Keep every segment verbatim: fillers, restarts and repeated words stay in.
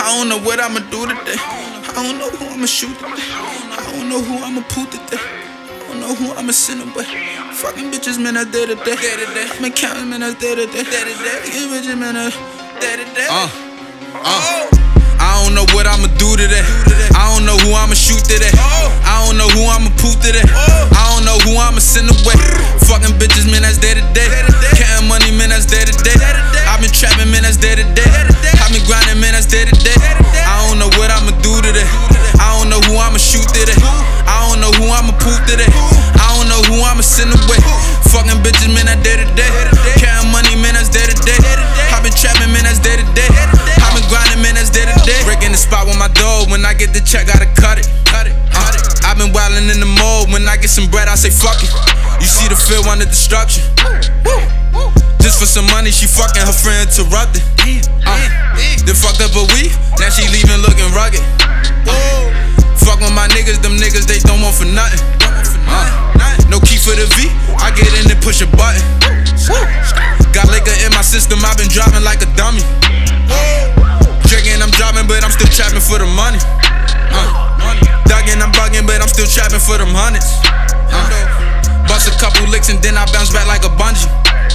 I don't know what I'ma do today. I don't know who I'ma shoot today. I don't know who I'ma pull today. I don't know who I'ma send away. Fucking bitches, man, that's day to day. I've been counting, man, that's day to day. Fucking bitches, man, that's day to day. Uh, uh. I don't know what I'ma do today. I don't know who I'ma shoot today. I don't know who I'ma pull today. I don't know who I'ma send away. Fucking bitches, man, that's day to day. Counting money, man, that's day to day. I've been trapping, man, that's day to day. I've been grinding, man, that's day to day. I don't know what I'ma do today. I don't know who I'ma shoot today. I don't know who I'ma pull today. I don't know who I'ma send away. Fucking bitches, man, that's day to day. Counting money, man, that's day to day. I've been trapping, man, that's day to day. I've been grinding, man, that's day to day. Breaking the spot with my dog. When I get the check, gotta cut it. Uh, I've been wildin' in the mode. When I get some bread, I say fuck it. You see the field under destruction. Just for some money, she fucking her friend interrupted. Uh, then fucked up a week, now she leaving looking rugged. Uh, fuck with my niggas, them niggas they don't want for nothing. Uh, no key for the V, I get in and push a button. Got liquor in my system, I've been driving like a dummy. Drinking, I'm driving, but I'm still trapping for the money. Uh, Dugging, I'm bugging, but I'm still trapping for them hundreds. Uh, bust a couple licks and then I bounce back like a bungee.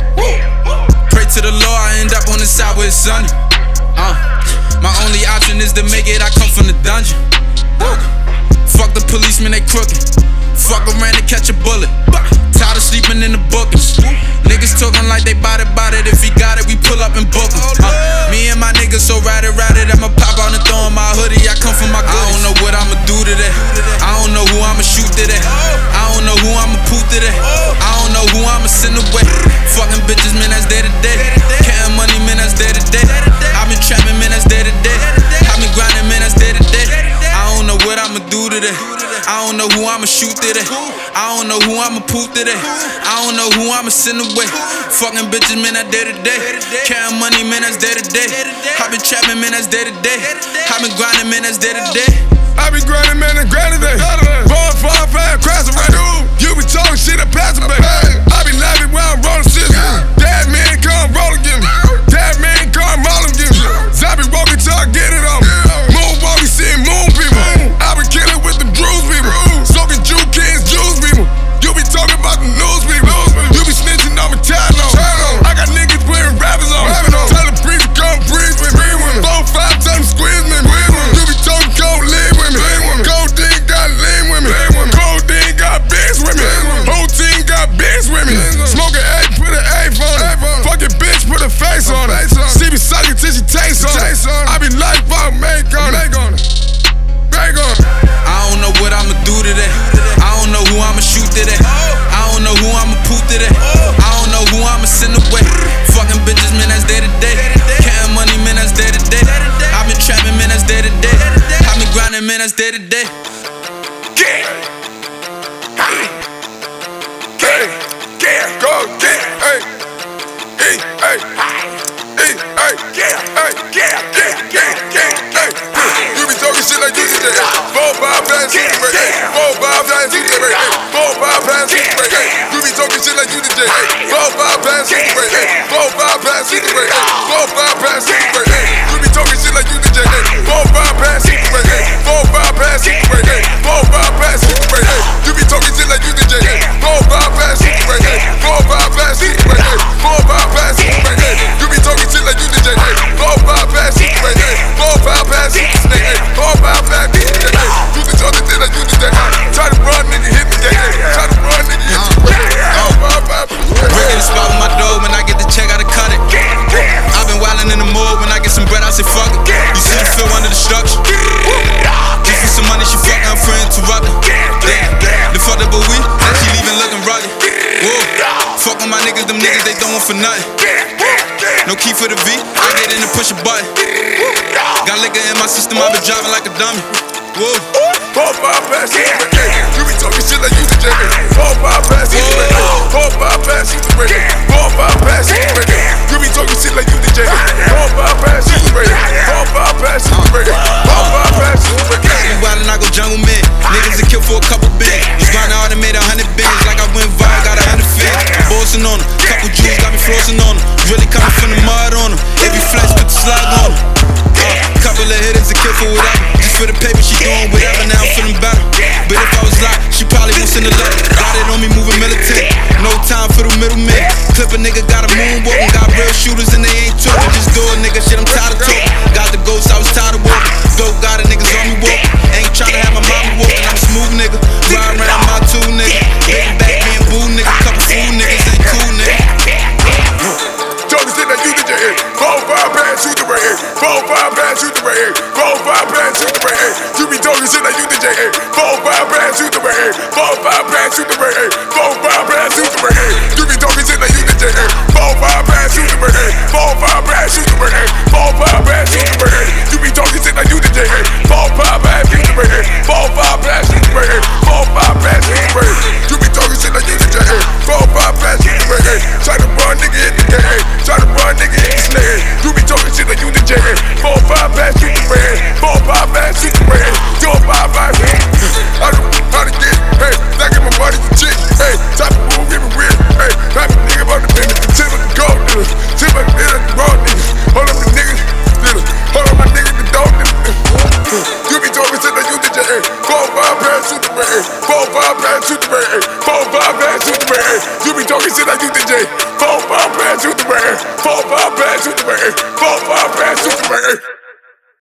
Pray to the Lord, I end up on the side where it's sunny. Uh, my only option is to make it, I come from the dungeon. Uh, fuck the policemen, they crooked. Fuck around and catch a bullet. Tired of sleeping in the bookings. Niggas talking like they bout it, bout it. If he got it, we pull up and book him. Uh, me and my niggas so ride it, ride it. I'ma pop out and throw in my hoodie. I come from my goodies. I don't know what I'ma do today. I don't know who I'ma shoot today. I don't know who I'ma pull today. I don't know who I'ma send away. Fucking bitches, man, that's day to day. Counting money, man, that's day to day. I've been trapping, man, that's day to day. I've been grinding, man, that's day to day. I don't know what I'ma do today. I don't know who I'ma shoot today. I don't know who I'ma pull today. I don't know who I'ma send away. Fucking bitches, man, that's day to day. Counting money, man, that's day to day. I been trapping, man, that's day to day. I been grinding, man, that's day to day. I be grinding, man, and grinding day. Born five, five, crash away. You be talking shit, I pass away. I be laughing when I'm rolling shit. Dad man, come roll again. Dad man, come roll again. I be walking till I get it on. Moon walking, seeing moon people. I be killing with the Drews people. Soaking Jew kids, Jews people. You be talking about the news people. You be snitching on me, tired on. I got niggas wearing rappers on. Tell the priest to come breathe with me. Four, five times squeeze me. You be talking cold lean with me. Codeine got lean with me. Codeine got bitch with me. Whole team got bitch with me. Smoking A, put an A on it. Fucking bitch, put a face on it. She be sucking till she tastes on it. I be like, fuck, make on it. Make on it. I don't know what I'ma do today. I don't know who I'ma shoot today. I don't know who I'ma pull today. I don't know who I'ma send away. Fucking bitches, man, that's day to day. Counting money, man, that's day to day. I've been trapping, man, that's day to day. I've been grinding, man, that's day to day. Get it. Get it. Get it. Go get it. Hey. Hey. Hey. Hey. Hey. Get it. Hey. Get it. Get it. Get it. Get it. Hey. You be talking shit like you did. Four, five times, six, eight. Four, five times, six, eight. Four, five times, six, eight. You be talking shit like you did. Four, five times, six, eight. Four, five times, six, eight. Four, five times, six, eight. You be talking shit like you did. Four, five times, six, eight. Four, five times, six, eight. Four, five times, six, eight. You be talking shit like you did. Four, five times, six, eight. Four, five times, six, eight. Four, five times, six, eight. You be talking shit like you did. Four, five times, six, eight. Four, five times, six, eight. Four, five times, six, eight. You be talking shit like you did. Try to run, nigga, hit me. Try to run, nigga, hit me. Breaking the spot with my dog. When I get the check, gotta cut it. I've been wildin' in the mode. When I get some bread, I say fuck it. You see the field under the structure. Just for some money, she fucking her friend interrupted. The fucked up a week, now she leaving looking rugged. Whoa. Fuck with my niggas, them niggas they don't want for nothing. No key for the V, I get in and push a button. Got liquor in my system, I been driving like a dummy. Whoa. Four, five, pass, six, eight. You be talking shit like you the J. Four, five, pass, six, eight. Four, five, pass, six, eight. Four, five, pass, six, eight. You be talking shit like you the J. Four, five, pass, six, eight. Four, five, pass, six, eight. Four, five, pass, six, eight. You wildin', I go jungle man. Niggas that kill for a couple bands. You grindin' hard and made a hundred bands. Like I went viral, got a hundred fans. Bossing on them, couple Jews got me flossing on them. Really coming from the mud on them. If you flex, put the slug on them. Uh, couple of hitters for the paper, she doing whatever, now I'm feeling better. But if I was locked, she probably won't send a letter. Got it on me, moving militant. No time for the middleman. Clip a nigga, got a moonwalk, and got real shooters and they ain't talking. Just do it, nigga, shit, I'm tired of talking. Got the ghost, I was tired of walking. Dope, got it, niggas on me walking. Ain't tryna have my mama walking, I'm a smooth nigga. Ride around my two nigga. Big back, being boo nigga. Couple fool niggas, ain't cool nigga. Joker said that you did your head. Four, five, bad, shoot the right head. Four, five, bad, shoot the right head. Four, five, bad, shoot the right head. You be talking shit like you did your head. Four, five, bad, shoot the right head. Four, five, bad, shoot the right head. Four, five, bad, shoot the right head. You be talking shit like you did your head. Four, five, bad, shoot the right head. Four, five, bad, shoot the right head. Four, five, bad, shoot the right head. You be talking shit like you did your head. Four, five, bad, shoot the right head. Four, five, bad, shoot the right head. Four, five, bad, shoot the right head. You be talking shit like you did your head. Four, five, bad, shoot the right head. Try to run, nigga, hit the gate. Try to run, nigga, hit the snare. You be talking shit like you did your head. Four, five, bad, shoot the right head. Four, five, bad, shoot the right head. Four, five, bad, I don't know how to get, hey, I get my money for chick, hey, type of move, give me real, hey, type of nigga about the business, tip of the gold niggas, tip of the niggas, the raw niggas, hold up the niggas, niggas, hold up my niggas, the dog niggas. You be talking shit like you did your head. Four, five, bad, shoot the right head. Four, five, bad, shoot the right head. Four, five, bad, shoot the right head. You be talking shit like you did your head. Four, five, bad, shoot the right head. Four, five, bad, shoot the right head. Four, five, bad, shoot the right head.